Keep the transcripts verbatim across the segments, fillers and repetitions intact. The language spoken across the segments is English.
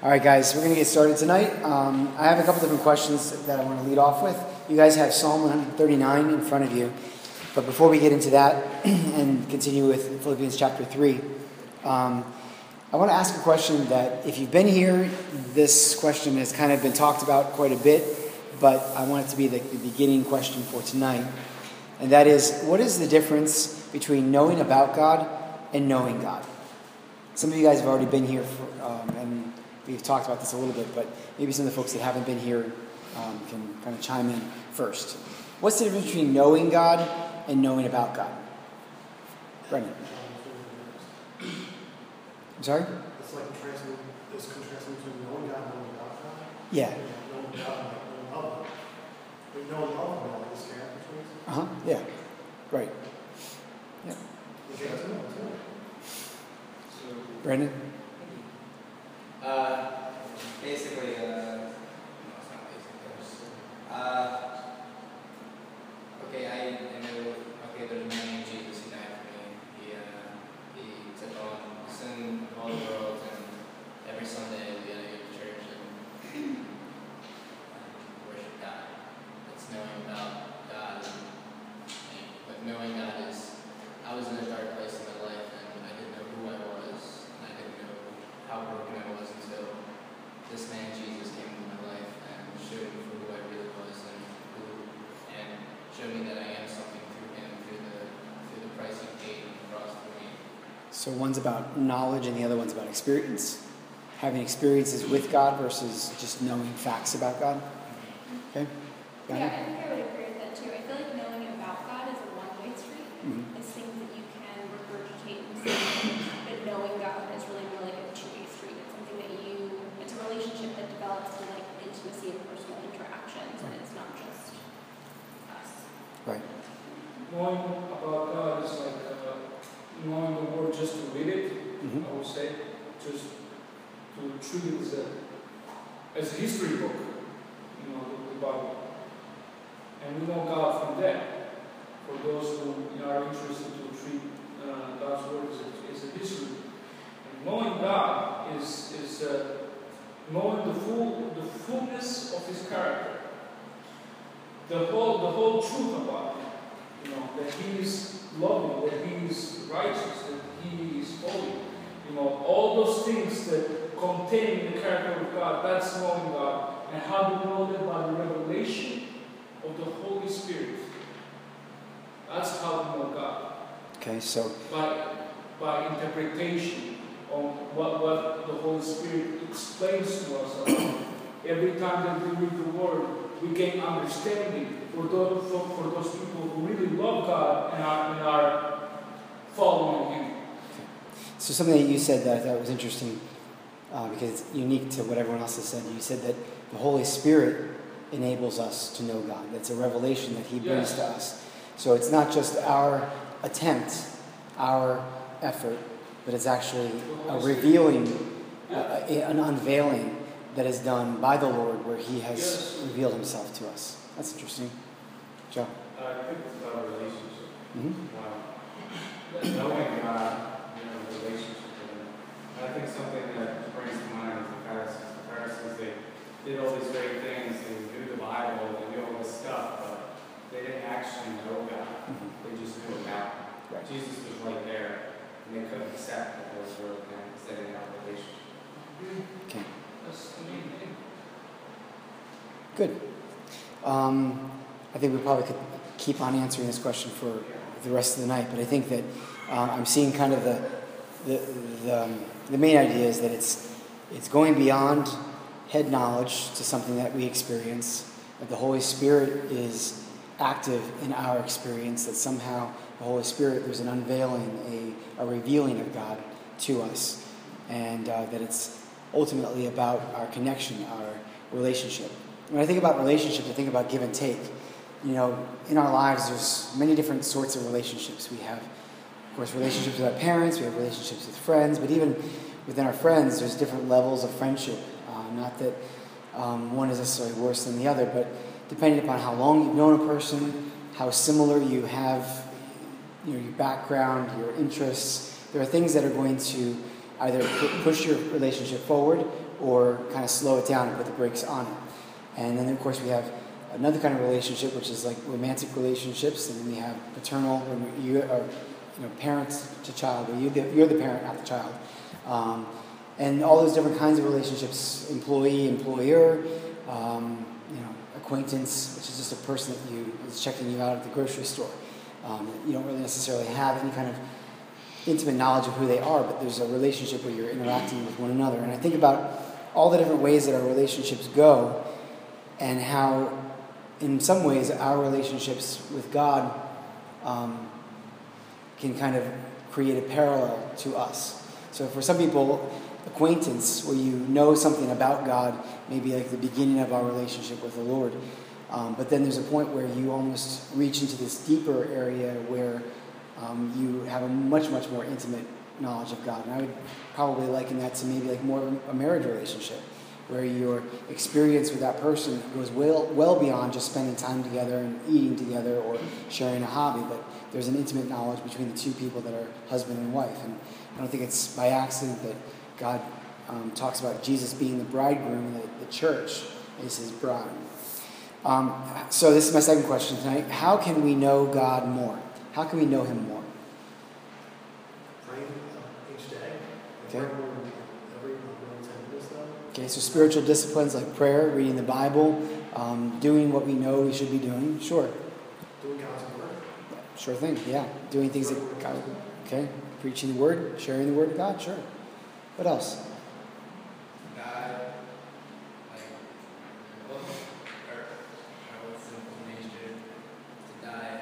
All right, guys, we're going to get started tonight. Um, I have a couple different questions that I want to lead off with. You guys have Psalm one thirty-nine in front of you. But before we get into that and continue with Philippians chapter three, um, I want to ask a question that if you've been here, this question has kind of been talked about quite a bit, but I want it to be the, the beginning question for tonight. And that is, what is the difference between knowing about God and knowing God? Some of you guys have already been here, for, um, and we've talked about this a little bit, but maybe some of the folks that haven't been here um, can kind of chime in first. What's the difference between knowing God and knowing about God? Brendan. I'm sorry? It's like contrasting, it's contrasting between knowing God and knowing about God. Yeah. Knowing God and knowing love. But knowing love and all these character traits. Uh-huh. Yeah. Right. Yeah. Okay, that's good. So, Brendan? uh, basically, uh, no, it's not basically, there's, uh, okay, I, I know, okay, there's a man named Jesus, he died for me. He, uh, he took on the sin of all the world, and every Sunday we had to go to church and um, worship God. It's knowing about God. And, but knowing God is, I was in a dark place in my life, and I didn't know who I was, and I didn't know how broken I was until this man Jesus came into my life and showed me who I really was and who, and showed me that I am something through him, through the through the price he paid on the cross for me. So one's about knowledge and the other one's about experience. Having experiences with God versus just knowing facts about God. Okay? Got Yeah, it? I think I would agree with that too. I feel like knowing about God is a one-way street. Mhm. It's things that you can regurgitate and say, but knowing God is really more like a two-way street. It's something that you, it's a relationship that develops through like intimacy and personal interactions, and it's not just us. Right. Knowing about God is like uh, knowing the word just to read it, Mhm. I would say, just to treat it as a, as a history book, you know, the, the Bible. And we know God from that. For those who are interested to treat uh, God's word as a, as a history. And knowing God is, is uh, knowing the full the fullness of His character. The whole the whole truth about Him. You know, that He is loving, that He is righteous, that He is holy. You know, all those things that contain the character of God, that's knowing God. And how do we know that? By the revelation of the Holy Spirit. That's how we know God. Okay, so By, by interpretation on what, what the Holy Spirit explains to us about. Every time that we read the Word, we gain understanding for those, for, for those people who really love God and are, and are following Him. So something that you said that I thought was interesting, uh, because it's unique to what everyone else has said. You said that the Holy Spirit enables us to know God. That's a revelation that He brings Yes. to us. So it's not just our attempt, our effort, but it's actually a revealing, uh, an unveiling that is done by the Lord where He has Yes. revealed Himself to us. That's interesting. Joe? I think it's about a relationship. Mm-hmm. Wow. Knowing God, you know, the relationship with Him. And I think something that brings to mind is the Pharisees. The Pharisees, they did all these great things. They knew the Bible, they knew all this stuff, but they didn't actually know God. Mm-hmm. They just knew about Him. Right. Jesus was right there, and they couldn't accept that there was real Him because they didn't have a relationship. Okay. That's the main thing. Good. Um, I think we probably could keep on answering this question for the rest of the night, but I think that uh, I'm seeing kind of the the the, um, the main idea is that it's it's going beyond head knowledge to something that we experience. That the Holy Spirit is active in our experience. That somehow the Holy Spirit, there's an unveiling, a, a revealing of God to us, and uh, that it's ultimately about our connection, our relationship. When I think about relationships, I think about give and take. You know, in our lives, there's many different sorts of relationships. We have, of course, relationships with our parents, we have relationships with friends, but even within our friends, there's different levels of friendship. Uh, not that um, one is necessarily worse than the other, but depending upon how long you've known a person, how similar you have, you know, your background, your interests, there are things that are going to either pu- push your relationship forward or kind of slow it down and put the brakes on it. And then, of course, we have another kind of relationship, which is like romantic relationships, and then we have paternal, where you are, you know, parent to child, where you the, you're the parent, not the child. Um, and all those different kinds of relationships, employee, employer, um, you know, acquaintance, which is just a person that you is checking you out at the grocery store. Um, you don't really necessarily have any kind of intimate knowledge of who they are, but there's a relationship where you're interacting with one another. And I think about all the different ways that our relationships go, and how, in some ways, our relationships with God um, can kind of create a parallel to us. So for some people, acquaintance, where you know something about God, may be like the beginning of our relationship with the Lord. Um, but then there's a point where you almost reach into this deeper area where um, you have a much, much more intimate knowledge of God. And I would probably liken that to maybe like more of a marriage relationship, where your experience with that person goes well, well beyond just spending time together and eating together or sharing a hobby, but there's an intimate knowledge between the two people that are husband and wife. And I don't think it's by accident that God um, talks about Jesus being the bridegroom and the, the church is his bride. Um, so this is my second question tonight. How can we know God more? How can we know him more? Praying uh, each day. Okay. Every, every, every ten minutes though. Okay, so spiritual disciplines like prayer, reading the Bible, um, doing what we know we should be doing. Sure. Doing God's word. Sure thing, yeah. Doing things that God, okay. Preaching the word, sharing the word of God, sure. What else? God, like, well, or, or what's the nature to die,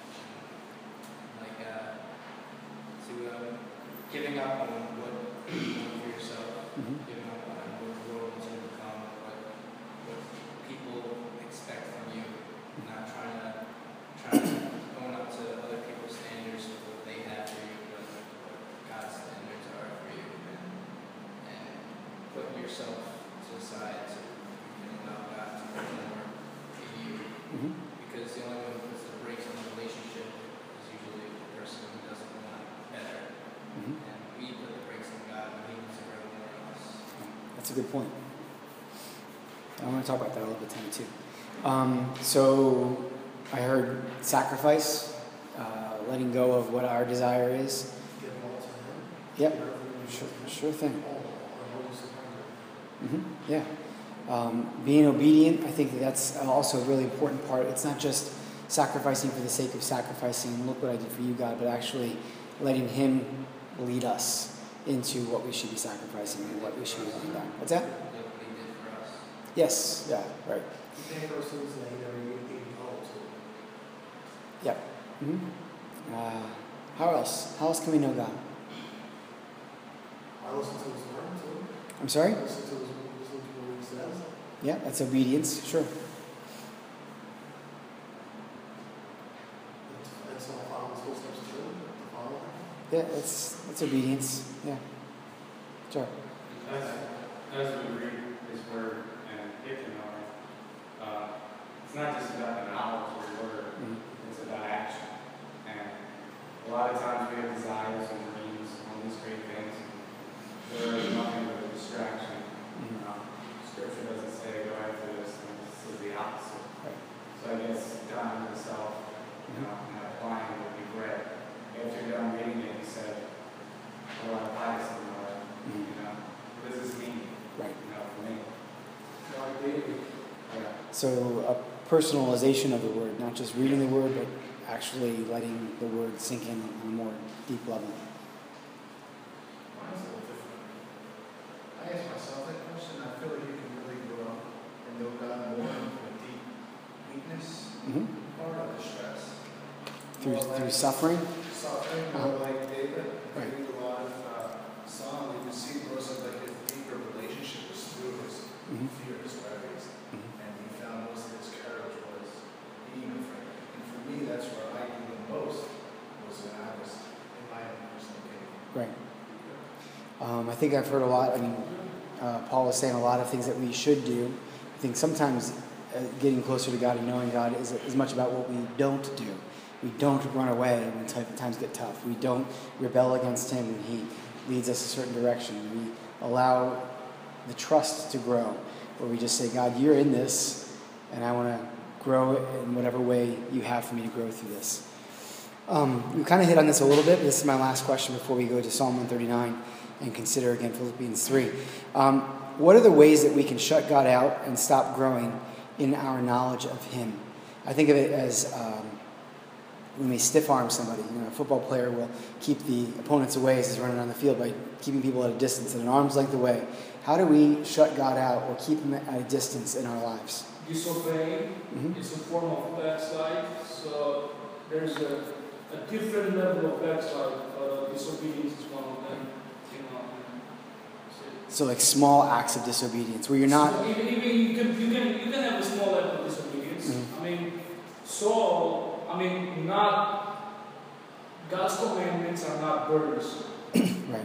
like, uh, to, um, giving up on what you want for yourself, Mm-hmm. giving up on what the world wants you to become, what, what people expect from you, not trying to, trying to, going up to other people's standards of what they have for you, but what God's standards are for you, and, and putting yourself to the side to, you know, allow God to work more in you, Mm-hmm. because the only one who puts the brakes on the relationship is usually the person who doesn't want better, Mm-hmm. and we put the brakes on God when he wants to grow more in us. That's a good point. I want to talk about that a little bit tonight too. Um, so I heard sacrifice, uh, letting go of what our desire is. Give all to him. Yep, Give everything to sure, him. sure thing. All, all what you surrender. Mm-hmm. Yeah. Um, being obedient, I think that that's also a really important part. It's not just sacrificing for the sake of sacrificing, look what I did for you, God, but actually letting him lead us into what we should be sacrificing and what we should be laying down. What's that? Look what he did for us. Yes, yeah, right. You pay for sins that he never even called to. Yep. Mm-hmm. Uh, how else? How else can we know God? I listen to his word too. I'm sorry? I listen to his listen to what he says. Yeah, that's obedience, sure. It's, it's all following his footsteps too. To follow him. Yeah, that's that's obedience. Yeah. Sure. As, as we read his word and get to know it, uh, it's not just about the knowledge of the word, Mm-hmm. it's about action. And a lot of times we have desires and dreams and all these great things. There is nothing but a distraction. Mm-hmm. Um, scripture doesn't say go after this, and it says the opposite. Right. So I guess dying to self, you know, and applying would be great. After you're done reading it, you said, well, I apply this in my life. Mhm. You know, what does this mean? Right. You know, for me. God daily. Yeah. So a personalization of the word, not just reading the word, but actually letting the word sink in on a more deep level. Mine's a little different. I ask myself that question. I feel like you can really grow and know God more from a deep weakness Mm-hmm. or not distress. Through More like through suffering. Suffering, Uh-huh. more like David. I Right. read a lot of uh, Psalms. You can see more of like his deeper relationship was through his Mm-hmm. fears, right? Mhm. And he found most of his courage was being afraid. And for me, that's where I grew the most was when I was in my own personal cave. Right. Um, I think I've heard a lot. I mean, uh, Paul was saying a lot of things that we should do. I think sometimes uh, getting closer to God and knowing God is as much about what we don't do. We don't run away when t- times get tough. We don't rebel against Him when He leads us a certain direction. We allow the trust to grow, where we just say, God, you're in this, and I want to grow in whatever way you have for me to grow through this. Um, we kind of hit on this a little bit. This is my last question before we go to Psalm one thirty-nine and consider again Philippians three. Um, what are the ways that we can shut God out and stop growing in our knowledge of him? I think of it as um, when we stiff arm somebody. You know, a football player will keep the opponents away as he's running on the field by keeping people at a distance, at an arm's length away. How do we shut God out or keep him at a distance in our lives? Disobeying Mm-hmm. is a form of backslide. So there's a, a different level of backslide. Uh, disobedience is one of them. You know. So like small acts of disobedience where you're not... So even, even you can you can you can have a small level of disobedience. Mm-hmm. I mean, Saul. I mean, not God's commandments are not burdensome. Right.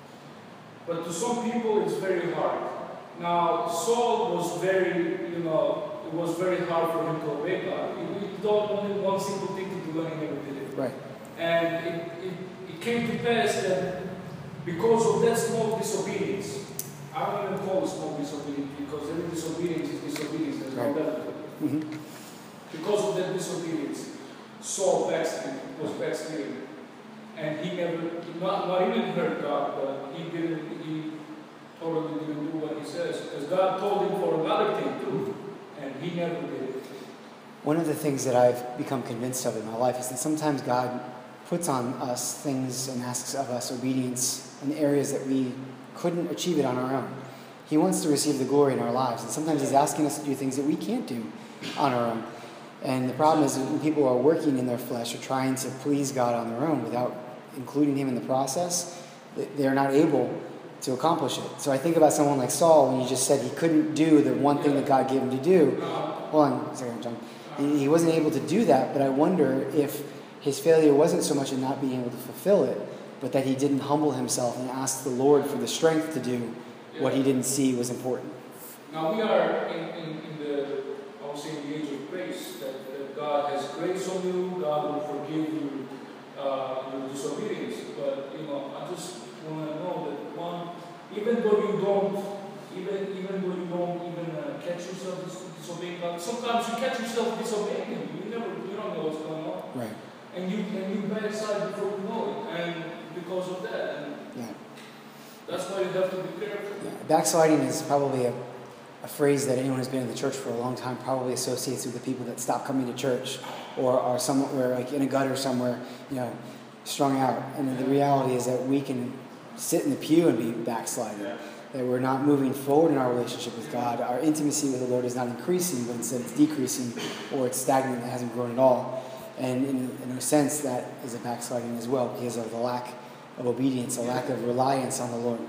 But to some people, it's very hard. Now, Saul was very, you know, it was very hard for him to obey God. He, he thought only one simple thing to do, and he never did it. Right. And it, it, it came to pass that because of that small disobedience, I don't even call it small disobedience, because every disobedience is disobedience. There's no Right. level to it. Mm-hmm. Because of that disobedience, Saul backslid, was backsliding. And he never, not, not even heard God, but he didn't, he totally didn't do what he says. Because God told him for another thing too, and he never did it. One of the things that I've become convinced of in my life is that sometimes God puts on us things and asks of us obedience in areas that we couldn't achieve it on our own. He wants to receive the glory in our lives, and sometimes he's asking us to do things that we can't do on our own. And the problem is that when people are working in their flesh or trying to please God on their own without including him in the process, they're not able to accomplish it. So I think about someone like Saul, when you just said he couldn't do the one thing that God gave him to do. Hold on a second, John. He, he wasn't able to do that, but I wonder if his failure wasn't so much in not being able to fulfill it, but that he didn't humble himself and ask the Lord for the strength to do what he didn't see was important. Now we are in, in, in the, I would say, in the age of grace, that, that God has grace on you, God will forgive you uh, your disobedience. But, you know, I just want to know that one, even though you don't, even even though you don't even uh, catch yourself dis- disobeying God, sometimes you catch yourself disobeying Him. You never, you don't know what's going on. Right. And you and you backside before you know it, and because of that, and Yeah. that's why you have to be careful. Yeah. Backsliding is probably a, a phrase that anyone who's been in the church for a long time probably associates with the people that stop coming to church or are somewhere like in a gutter somewhere, you know, strung out. And the reality is that we can sit in the pew and be backsliding. Yeah. That we're not moving forward in our relationship with God. Our intimacy with the Lord is not increasing, but instead it's decreasing, or it's stagnant, it hasn't grown at all. And in, in a sense, that is a backsliding as well because of the lack of obedience, a lack of reliance on the Lord.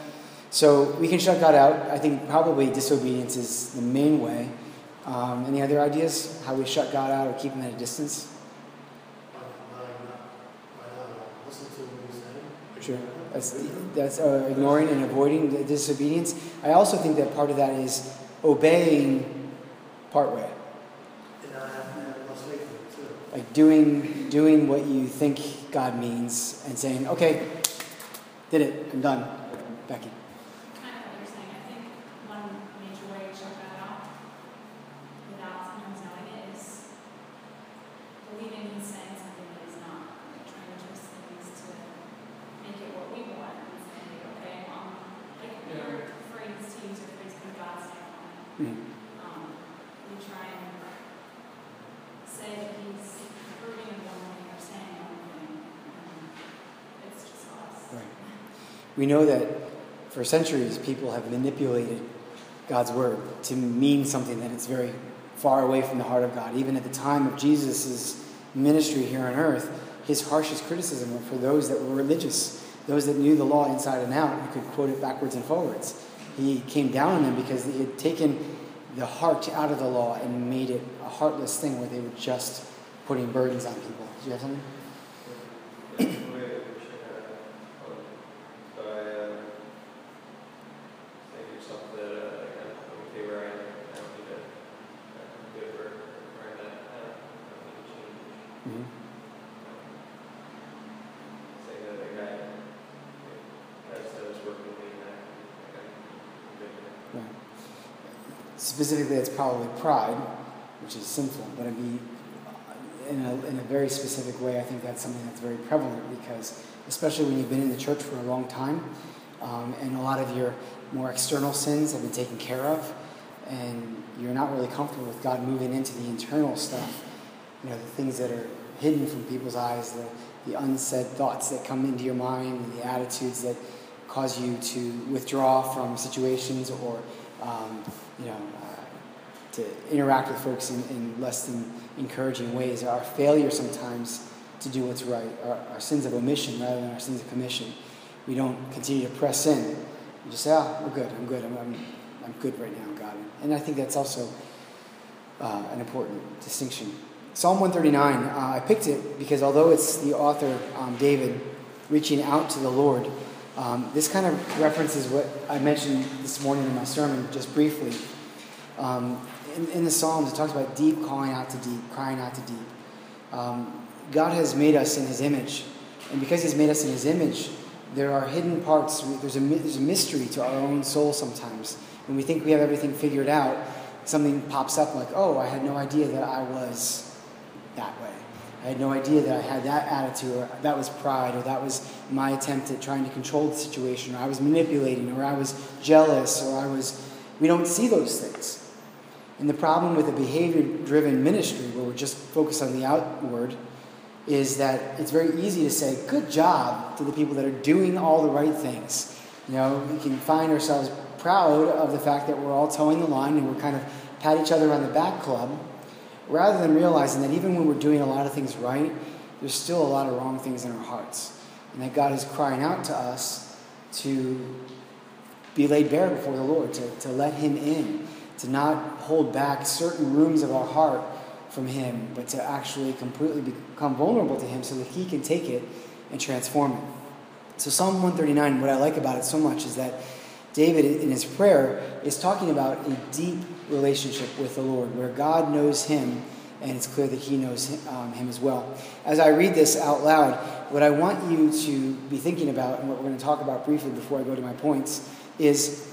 So we can shut God out. I think probably disobedience is the main way. Um, any other ideas how we shut God out or keep him at a distance? By by not, by not uh, listening to what he's saying. Sure. That's, that's uh, ignoring and avoiding the disobedience. I also think that part of that is obeying partway. And not having that less faith in it too. Like doing doing what you think God means and saying, okay, did it, I'm done. Becky. Kind of what you're saying. I think one major way to shut that out without sometimes knowing it is believing he's saying something that he's not. Like trying to twist things to make it what we want and saying, okay, um, like your phrase to use your phrase from God's standpoint. Mm. Um, we try and say that he's approving of one thing or saying one thing. And it's just us. Right. We know that for centuries people have manipulated God's word to mean something that it's very far away from the heart of God. Even at the time of Jesus' ministry here on earth, his harshest criticism were for those that were religious, those that knew the law inside and out and could quote it backwards and forwards. He came down on them because he had taken the heart out of the law and made it a heartless thing where they were just putting burdens on people. Do you have something? Mm-hmm. Say that the guy, guy said it's working with me, and I, I can convict him specifically it's probably pride, which is sinful, but I mean, in a, in a very specific way, I think that's something that's very prevalent because, especially when you've been in the church for a long time, um, and a lot of your more external sins have been taken care of, and you're not really comfortable with God moving into the internal stuff, you know, the things that are hidden from people's eyes, the, the unsaid thoughts that come into your mind, and the attitudes that cause you to withdraw from situations or, um, you know, uh, to interact with folks in, in less than encouraging ways. Our failure sometimes to do what's right, our, our sins of omission rather than our sins of commission. We don't continue to press in. We just say, oh, we're good, I'm good, I'm, I'm, I'm good right now, God. And I think that's also uh, an important distinction. Psalm one thirty-nine, uh, I picked it because although it's the author, um, David, reaching out to the Lord, um, this kind of references what I mentioned this morning in my sermon, just briefly. Um, in, in the Psalms, it talks about deep calling out to deep, crying out to deep. Um, God has made us in His image, and because He's made us in His image, there are hidden parts. There's a, there's a mystery to our own soul sometimes. When we think we have everything figured out, something pops up like, oh, I had no idea that I was that way. I had no idea that I had that attitude, or that was pride, or that was my attempt at trying to control the situation, or I was manipulating, or I was jealous, or I was... We don't see those things. And the problem with a behavior-driven ministry, where we're just focused on the outward, is that it's very easy to say, good job to the people that are doing all the right things. You know, we can find ourselves proud of the fact that we're all towing the line and we're kind of pat each other on the back club, rather than realizing that even when we're doing a lot of things right, there's still a lot of wrong things in our hearts. And that God is crying out to us to be laid bare before the Lord, to, to let Him in, to not hold back certain rooms of our heart from Him, but to actually completely become vulnerable to Him so that He can take it and transform it. So Psalm one thirty-nine, what I like about it so much is that David, in his prayer, is talking about a deep relationship with the Lord, where God knows him, and it's clear that He knows him, um, him as well. As I read this out loud, what I want you to be thinking about, and what we're going to talk about briefly before I go to my points, is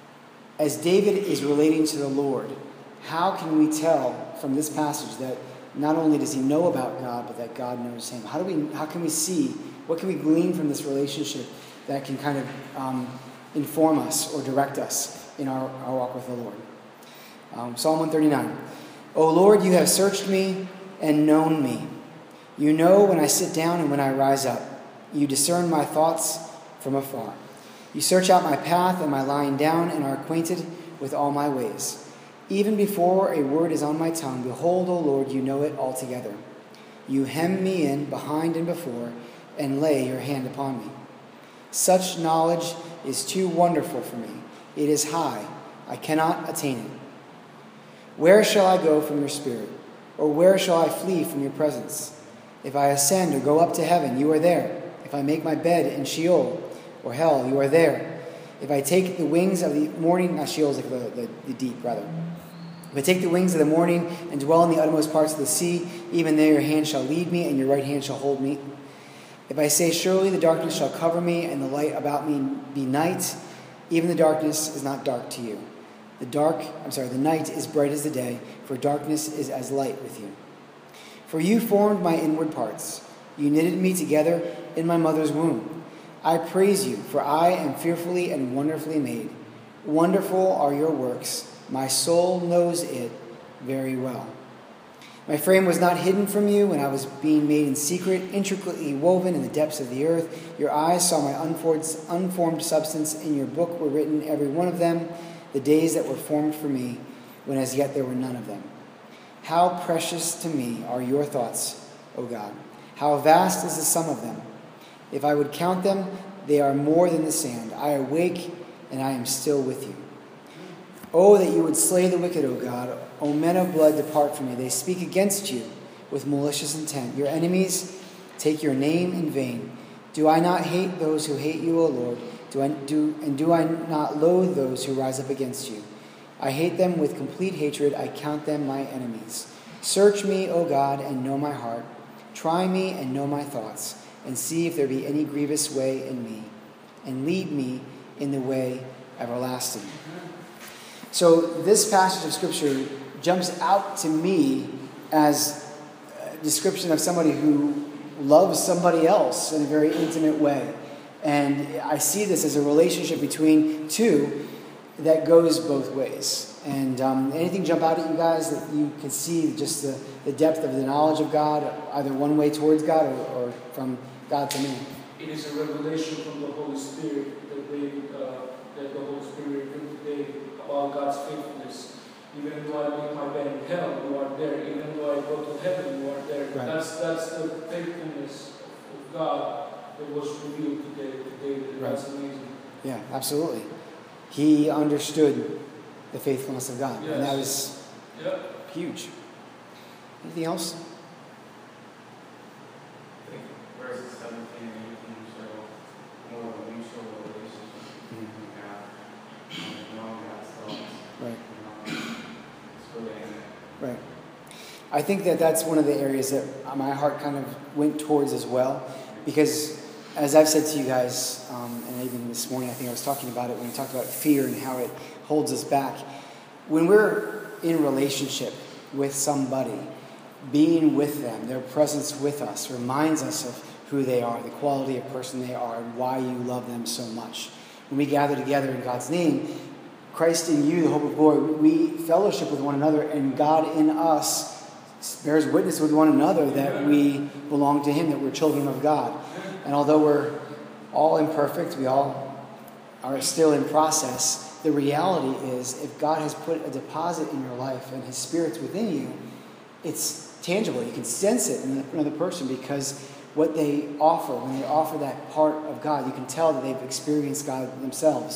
as David is relating to the Lord, how can we tell from this passage that not only does he know about God, but that God knows him? How do we? How can we see? What can we glean from this relationship that can kind of um, inform us or direct us in our, our walk with the Lord? Um, Psalm one thirty-nine. O Lord, you have searched me and known me. You know when I sit down and when I rise up. You discern my thoughts from afar. You search out my path and my lying down and are acquainted with all my ways. Even before a word is on my tongue, behold, O Lord, you know it altogether. You hem me in behind and before, and lay your hand upon me. Such knowledge is too wonderful for me. It is high. I cannot attain it. Where shall I go from your spirit? Or where shall I flee from your presence? If I ascend or go up to heaven, you are there. If I make my bed in Sheol or hell, you are there. If I take the wings of the morning, not Sheol is like the, the, the deep, rather. If I take the wings of the morning and dwell in the uttermost parts of the sea, even there your hand shall lead me and your right hand shall hold me. If I say, surely the darkness shall cover me and the light about me be night, even the darkness is not dark to you. The dark, I'm sorry, the night is bright as the day, for darkness is as light with you. For you formed my inward parts. You knitted me together in my mother's womb. I praise you, for I am fearfully and wonderfully made. Wonderful are your works. My soul knows it very well. My frame was not hidden from you when I was being made in secret, intricately woven in the depths of the earth. Your eyes saw my unformed, unformed substance. In your book were written, every one of them, the days that were formed for me, when as yet there were none of them. How precious to me are your thoughts, O God. How vast is the sum of them. If I would count them, they are more than the sand. I awake, and I am still with you. Oh, that you would slay the wicked, O God. O men of blood, depart from me. They speak against you with malicious intent. Your enemies take your name in vain. Do I not hate those who hate you, O Lord? Do I do and do I not loathe those who rise up against you? I hate them with complete hatred. I count them my enemies. Search me, O God, and know my heart. Try me and know my thoughts, and see if there be any grievous way in me, and lead me in the way everlasting. So this passage of Scripture jumps out to me as a description of somebody who loves somebody else in a very intimate way. And I see this as a relationship between two that goes both ways. And um, anything jump out at you guys that you can see just the, the depth of the knowledge of God, either one way towards God or, or from God to man? It is a revelation from the Holy Spirit that, they, uh, that the Holy Spirit revealed today about God's faithfulness. Even though I make my bed in hell, you are there. Even though I go to heaven, you are there. Right. That's that's the faithfulness of God that was revealed today. today. That's Right. amazing. Yeah, absolutely. He understood the faithfulness of God. Yes. And that was Yep. huge. Anything else? I think verses seventeen and eighteen show more of a mutual relationship Mhm. with God, um, knowing God's thoughts. Right. You know, it's really in it. Right. I think that that's one of the areas that my heart kind of went towards as well. Because as I've said to you guys, um, and even this morning I think I was talking about it when we talked about fear and how it holds us back. When we're in relationship with somebody, being with them, their presence with us reminds us of who they are, the quality of person they are, and why you love them so much. When we gather together in God's name, Christ in you, the hope of glory, we fellowship with one another, and God in us bears witness with one another that we belong to Him, that we're children of God. And although we're all imperfect, we all are still in process, the reality is if God has put a deposit in your life and His Spirit's within you, it's tangible. You can sense it in another person because what they offer, when they offer that part of God, you can tell that they've experienced God themselves.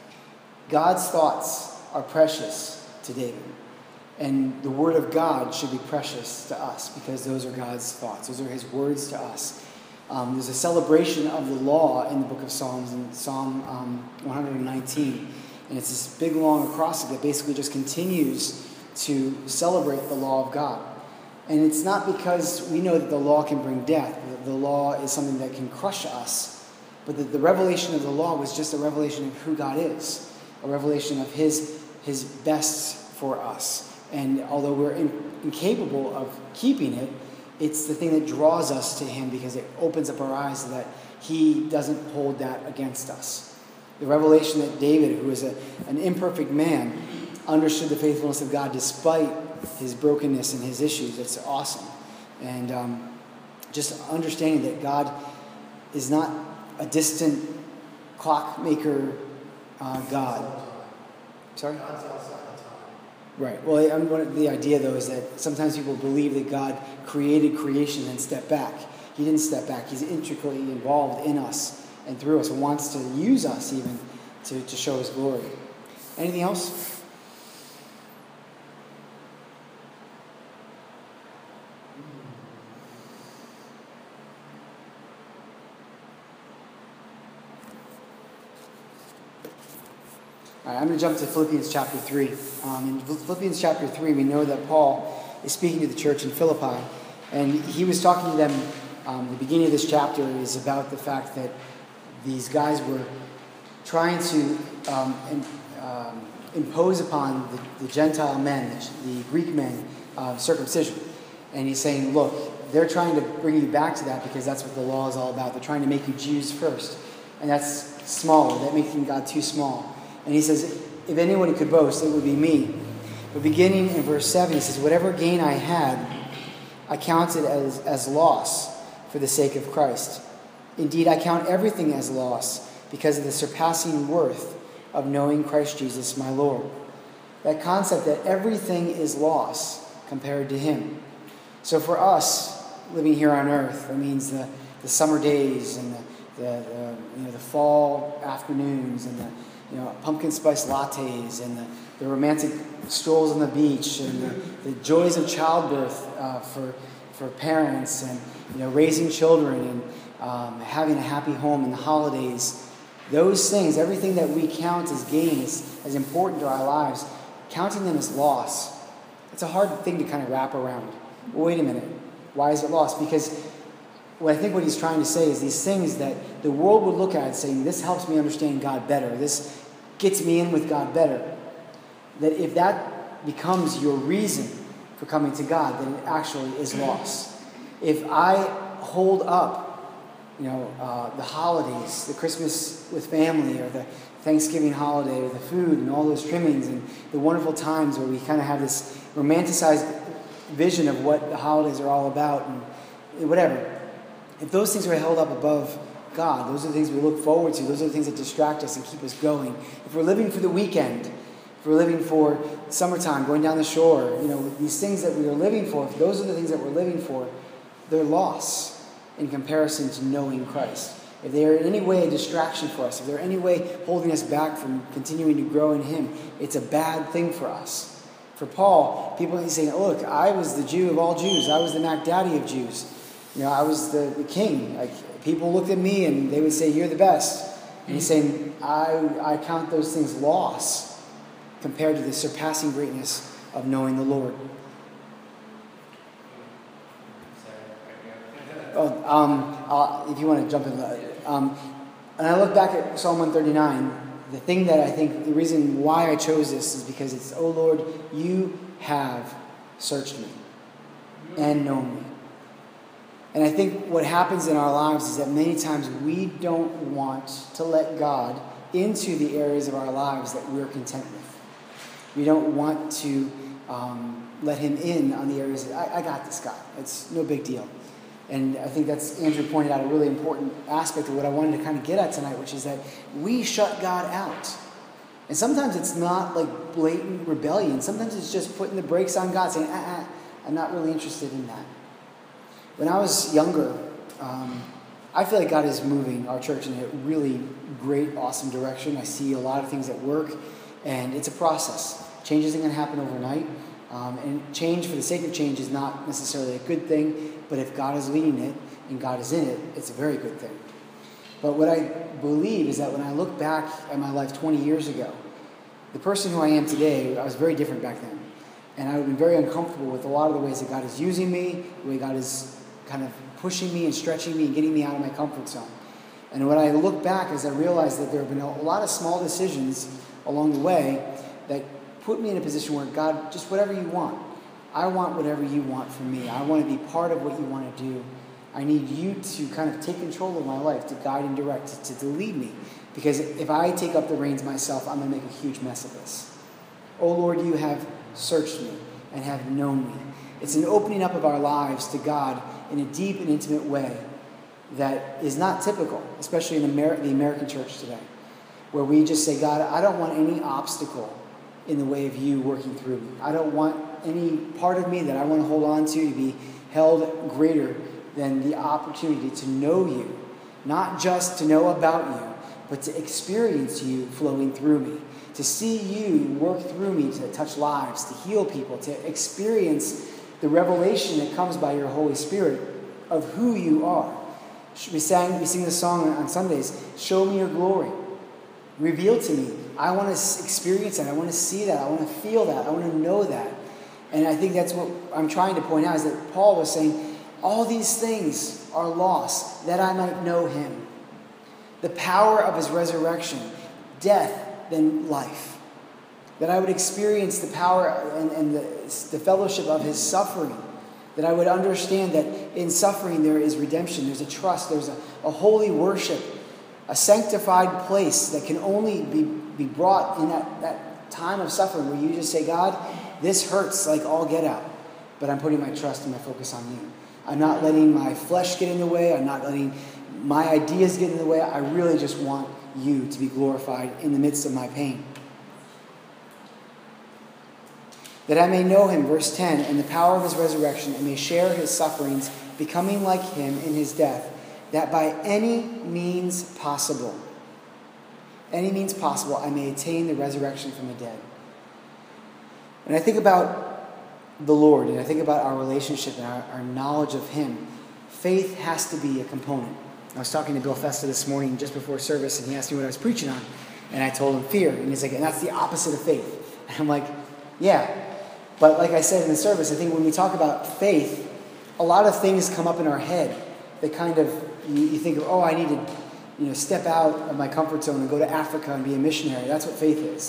God's thoughts are precious to David. And the Word of God should be precious to us because those are God's thoughts. Those are His words to us. Um, there's a celebration of the law in the book of Psalms, in Psalm um, one nineteen. And it's this big, long acrostic that basically just continues to celebrate the law of God. And it's not because we know that the law can bring death, that the law is something that can crush us, but that the revelation of the law was just a revelation of who God is, a revelation of His, his best for us. And although we're in, incapable of keeping it, it's the thing that draws us to Him because it opens up our eyes so that He doesn't hold that against us. The revelation that David, who is a, an imperfect man, understood the faithfulness of God despite his brokenness and his issues. It's awesome. And um, just understanding that God is not a distant clockmaker uh, God. Sorry? God's outside of time. Right. Well, I mean, the idea, though, is that sometimes people believe that God created creation and stepped back. He didn't step back. He's intricately involved in us and through us, and wants to use us even to, to show His glory. Anything else? All right, I'm going to jump to Philippians chapter three. Um, in Philippians chapter three, we know that Paul is speaking to the church in Philippi, and he was talking to them. Um, the beginning of this chapter is about the fact that these guys were trying to um, in, um, impose upon the, the Gentile men, the, the Greek men, uh, circumcision. And he's saying, look, they're trying to bring you back to that because that's what the law is all about. They're trying to make you Jews first. And that's smaller. That making God too small. And he says, if anyone could boast, it would be me. But beginning in verse seven, he says, whatever gain I had, I counted as, as loss for the sake of Christ. Indeed, I count everything as loss because of the surpassing worth of knowing Christ Jesus, my Lord. That concept that everything is loss compared to Him. So for us, living here on earth, that means the, the summer days and the, the, the, you know, the fall afternoons and the you know, pumpkin spice lattes and the, the romantic strolls on the beach and the, the joys of childbirth uh, for, for parents and you know, raising children and Um, having a happy home in the holidays. Those things, everything that we count as gain, is as important to our lives, counting them as loss. It's a hard thing to kind of wrap around. Well, wait a minute. Why is it loss? Because what I think what he's trying to say is these things that the world would look at saying, this helps me understand God better. This gets me in with God better. that if that becomes your reason for coming to God, then it actually is lost. If I hold up, you know, uh, the holidays, the Christmas with family, or the Thanksgiving holiday, or the food and all those trimmings and the wonderful times where we kind of have this romanticized vision of what the holidays are all about and whatever. If those things are held up above God, those are the things we look forward to, those are the things that distract us and keep us going. If we're living for the weekend, if we're living for summertime, going down the shore, you know, these things that we are living for, if those are the things that we're living for, they're loss in comparison to knowing Christ. If they are in any way a distraction for us, if they're in any way holding us back from continuing to grow in Him, it's a bad thing for us. For Paul, people are saying, look, I was the Jew of all Jews. I was the Mac Daddy of Jews. You know, I was the, the king. Like, people looked at me and they would say, you're the best. And he's saying, I, I count those things loss compared to the surpassing greatness of knowing the Lord. Oh, um, uh, if you want to jump in. Um, and I look back at Psalm one thirty-nine, the thing that I think, the reason why I chose this is because it's, oh Lord, you have searched me and known me. And I think what happens in our lives is that many times we don't want to let God into the areas of our lives that we're content with. We don't want to um, let Him in on the areas that, I, I got this, God. It's no big deal. And I think that's, Andrew pointed out a really important aspect of what I wanted to kind of get at tonight, which is that we shut God out. And sometimes it's not like blatant rebellion. Sometimes it's just putting the brakes on God, saying, ah, ah, I'm not really interested in that. When I was younger, um, I feel like God is moving our church in a really great, awesome direction. I see a lot of things at work, and it's a process. Change isn't going to happen overnight. Um, and change for the sake of change is not necessarily a good thing, but if God is leading it and God is in it, it's a very good thing. But what I believe is that when I look back at my life twenty years ago, the person who I am today, I was very different back then. And I would have been very uncomfortable with a lot of the ways that God is using me, the way God is kind of pushing me and stretching me and getting me out of my comfort zone. And when I look back, as I realized that there have been a lot of small decisions along the way that put me in a position where, God, just whatever you want. I want whatever you want from me. I want to be part of what you want to do. I need you to kind of take control of my life, to guide and direct, to, to lead me. Because if I take up the reins myself, I'm going to make a huge mess of this. Oh Lord, you have searched me and have known me. It's an opening up of our lives to God in a deep and intimate way that is not typical, especially in Amer- the American church today, where we just say, God, I don't want any obstacle in the way of you working through me. I don't want any part of me that I want to hold on to to be held greater than the opportunity to know you, not just to know about you, but to experience you flowing through me, to see you work through me to touch lives, to heal people, to experience the revelation that comes by your Holy Spirit of who you are. We sang, we sing the song on Sundays, show me your glory. Reveal to me. I want to experience that. I want to see that. I want to feel that. I want to know that. And I think that's what I'm trying to point out, is that Paul was saying, all these things are lost, that I might know him. The power of his resurrection, death, then life. That I would experience the power and, and the, the fellowship of his suffering. That I would understand that in suffering there is redemption, there's a trust, there's a, a holy worship, a sanctified place that can only be, be brought in that, that time of suffering where you just say, God, this hurts like all get out, but I'm putting my trust and my focus on you. I'm not letting my flesh get in the way. I'm not letting my ideas get in the way. I really just want you to be glorified in the midst of my pain. That I may know him, verse ten, and the power of his resurrection, and may share his sufferings, becoming like him in his death, that by any means possible, any means possible, I may attain the resurrection from the dead. When I think about the Lord, and I think about our relationship and our, our knowledge of him, faith has to be a component. I was talking to Bill Festa this morning just before service, and he asked me what I was preaching on, and I told him fear, and he's like, and that's the opposite of faith. And I'm like, yeah. But like I said in the service, I think when we talk about faith, a lot of things come up in our head that kind of, you, you think of, oh, I need to you know, step out of my comfort zone and go to Africa and be a missionary. That's what faith is.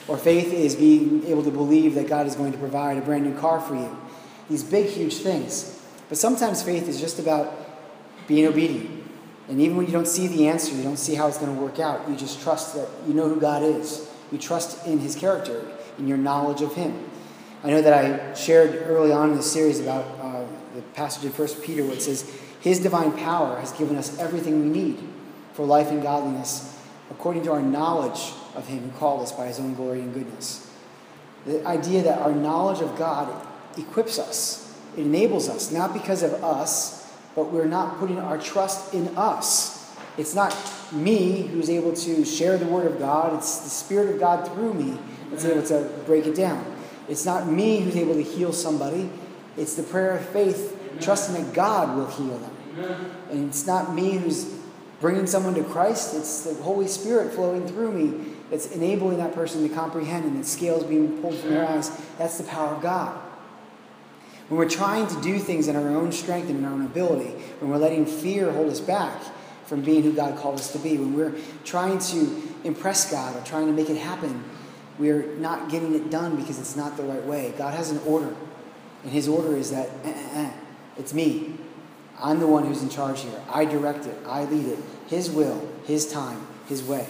Or faith is being able to believe that God is going to provide a brand new car for you. These big, huge things. But sometimes faith is just about being obedient. And even when you don't see the answer, you don't see how it's going to work out, you just trust that you know who God is. You trust in his character, in your knowledge of him. I know that I shared early on in the series about uh, the passage in First Peter where it says, his divine power has given us everything we need for life and godliness, according to our knowledge of him who called us by his own glory and goodness. The idea that our knowledge of God equips us. It enables us, not because of us, but we're not putting our trust in us. It's not me who's able to share the word of God. It's the Spirit of God through me that's able to break it down. It's not me who's able to heal somebody. It's the prayer of faith, trusting that God will heal them. And it's not me who's bringing someone to Christ. It's the Holy Spirit flowing through me that's enabling that person to comprehend, and the scales being pulled from their eyes. That's the power of God. When we're trying to do things in our own strength and in our own ability, when we're letting fear hold us back from being who God called us to be, when we're trying to impress God or trying to make it happen, we're not getting it done because it's not the right way. God has an order, and his order is that, eh, eh, eh, it's me. I'm the one who's in charge here. I direct it. I lead it. His will, his time, his way.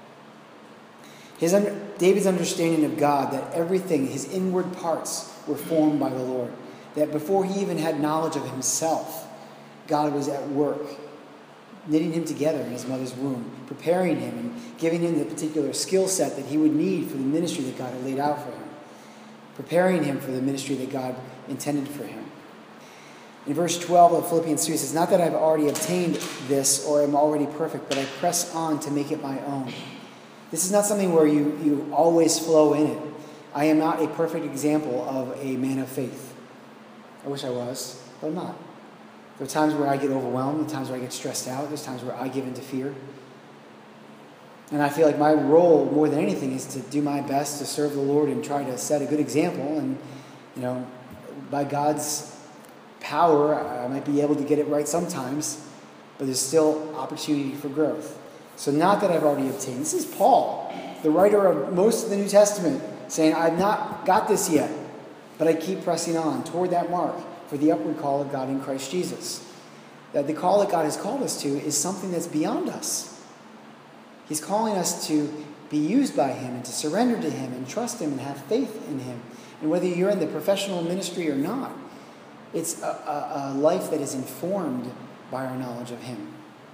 His under, David's understanding of God, that everything, his inward parts, were formed by the Lord. That before he even had knowledge of himself, God was at work, knitting him together in his mother's womb, preparing him and giving him the particular skill set that he would need for the ministry that God had laid out for him, preparing him for the ministry that God intended for him. In verse twelve of Philippians two, it says, not that I've already obtained this or am already perfect, but I press on to make it my own. This is not something where you, you always flow in it. I am not a perfect example of a man of faith. I wish I was, but I'm not. There are times where I get overwhelmed, there are times where I get stressed out, there's times where I give into fear. And I feel like my role, more than anything, is to do my best to serve the Lord and try to set a good example. And, you know, by God's power, I might be able to get it right sometimes, but there's still opportunity for growth. So not that I've already obtained. This is Paul, the writer of most of the New Testament, saying, I've not got this yet, but I keep pressing on toward that mark for the upward call of God in Christ Jesus. That the call that God has called us to is something that's beyond us. He's calling us to be used by him and to surrender to him and trust him and have faith in him. And whether you're in the professional ministry or not, it's a, a, a life that is informed by our knowledge of him.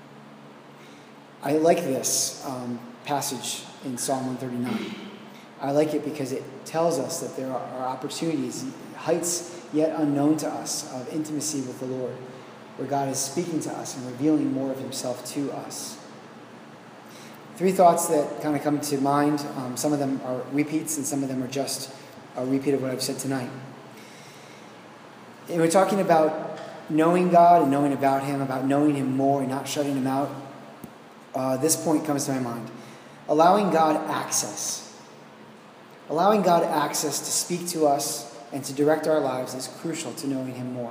I like this um, passage in Psalm one thirty-nine. I like it because it tells us that there are opportunities, heights yet unknown to us of intimacy with the Lord, where God is speaking to us and revealing more of himself to us. Three thoughts that kind of come to mind. Um, some of them are repeats and some of them are just a repeat of what I've said tonight. And we're talking about knowing God and knowing about him, about knowing him more and not shutting him out. Uh, this point comes to my mind. Allowing God access. Allowing God access to speak to us and to direct our lives is crucial to knowing him more.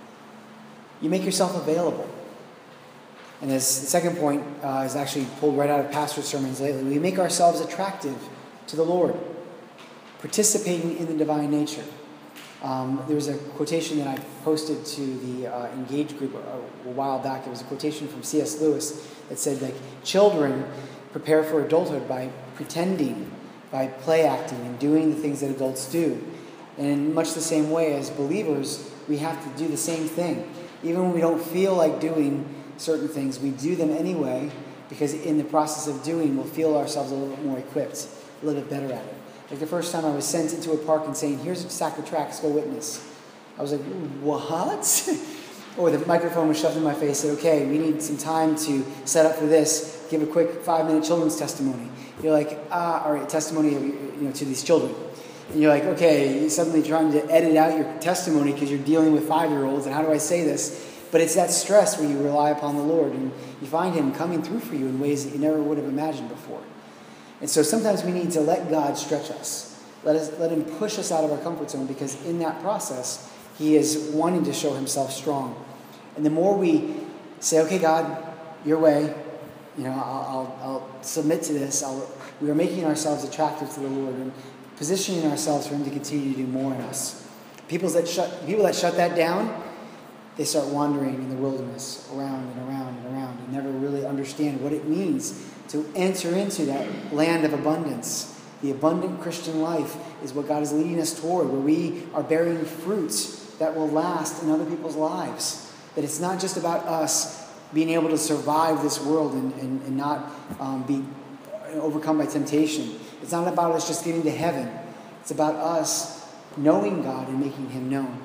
You make yourself available. And this the second point uh, is actually pulled right out of pastor sermons lately. We make ourselves attractive to the Lord, participating in the divine nature. Um, there was a quotation that I posted to the uh, Engage group a, a while back. It was a quotation from C S Lewis that said, like, children prepare for adulthood by pretending, by play acting and doing the things that adults do. And in much the same way as believers, we have to do the same thing. Even when we don't feel like doing certain things, we do them anyway, because in the process of doing, we'll feel ourselves a little bit more equipped, a little bit better at it. Like the first time I was sent into a park and saying, here's a stack of tracks, go witness. I was like, what? Or the microphone was shoved in my face and said, okay, we need some time to set up for this. Give a quick five-minute children's testimony. You're like, ah, all right, testimony of, you know, to these children. And you're like, okay, you're suddenly trying to edit out your testimony because you're dealing with five-year-olds, and how do I say this? But it's that stress where you rely upon the Lord, and you find him coming through for you in ways that you never would have imagined before. And so sometimes we need to let God stretch us. Let us let him push us out of our comfort zone, because in that process, he is wanting to show himself strong. And the more we say, okay, God, your way, you know, I'll, I'll, I'll submit to this, I'll we are making ourselves attractive to the Lord and positioning ourselves for him to continue to do more in us. People that shut, people that shut that down, they start wandering in the wilderness around and around and around and never really understand what it means to enter into that land of abundance. The abundant Christian life is what God is leading us toward, where we are bearing fruits that will last in other people's lives. That it's not just about us being able to survive this world and, and, and not um, be overcome by temptation. It's not about us just getting to heaven. It's about us knowing God and making him known.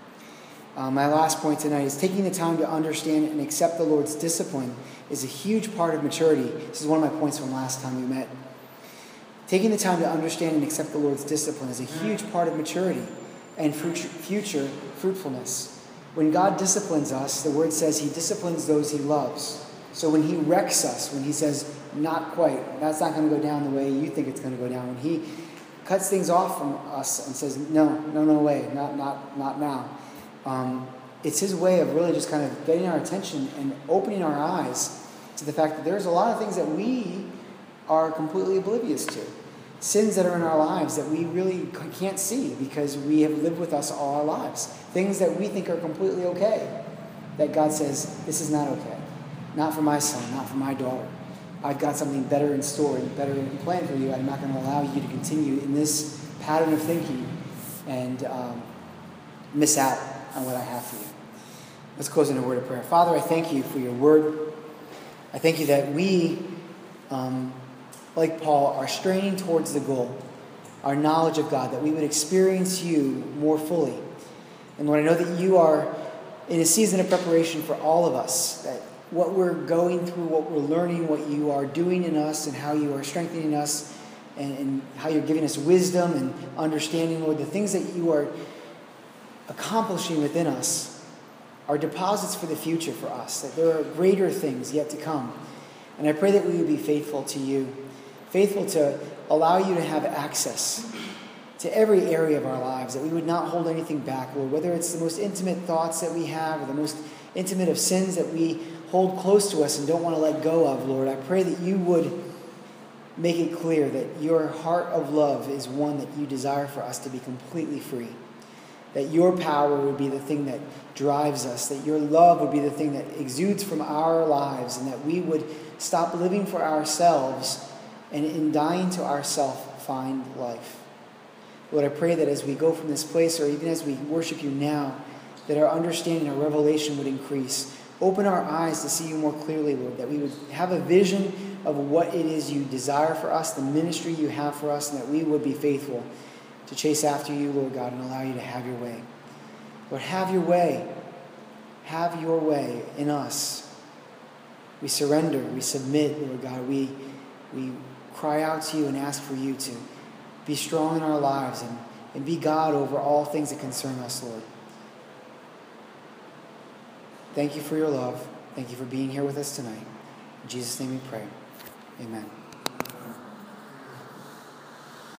Uh, my last point tonight is taking the time to understand and accept the Lord's discipline is a huge part of maturity. This is one of my points from last time we met. Taking the time to understand and accept the Lord's discipline is a huge part of maturity and future fruitfulness. When God disciplines us, the word says he disciplines those he loves. So when he wrecks us, when he says, not quite, that's not going to go down the way you think it's going to go down, when he cuts things off from us and says, no, no, no way, not, not, not now. Um, it's his way of really just kind of getting our attention and opening our eyes to the fact that there's a lot of things that we are completely oblivious to. Sins that are in our lives that we really can't see because we have lived with us all our lives. Things that we think are completely okay, that God says, this is not okay. Not for my son, not for my daughter. I've got something better in store and better in plan for you. I'm not going to allow you to continue in this pattern of thinking and um, miss out on what I have for you. Let's close in a word of prayer. Father, I thank you for your word. I thank you that we, um, like Paul, are straining towards the goal, our knowledge of God, that we would experience you more fully. And Lord, I know that you are in a season of preparation for all of us, that what we're going through, what we're learning, what you are doing in us and how you are strengthening us and, and how you're giving us wisdom and understanding, Lord, the things that you are accomplishing within us are deposits for the future for us, that there are greater things yet to come. And I pray that we would be faithful to you, faithful to allow you to have access to every area of our lives, that we would not hold anything back, Lord, whether it's the most intimate thoughts that we have or the most intimate of sins that we hold close to us and don't want to let go of, Lord. I pray that you would make it clear that your heart of love is one that you desire for us to be completely free, that your power would be the thing that drives us, that your love would be the thing that exudes from our lives, and that we would stop living for ourselves and in dying to ourselves find life. Lord, I pray that as we go from this place, or even as we worship you now, that our understanding, our revelation would increase. Open our eyes to see you more clearly, Lord, that we would have a vision of what it is you desire for us, the ministry you have for us, and that we would be faithful to chase after you, Lord God, and allow you to have your way. Lord, have your way. Have your way in us. We surrender. We submit, Lord God. We, we cry out to you and ask for you to be strong in our lives and, and be God over all things that concern us, Lord. Thank you for your love. Thank you for being here with us tonight. In Jesus' name we pray. Amen.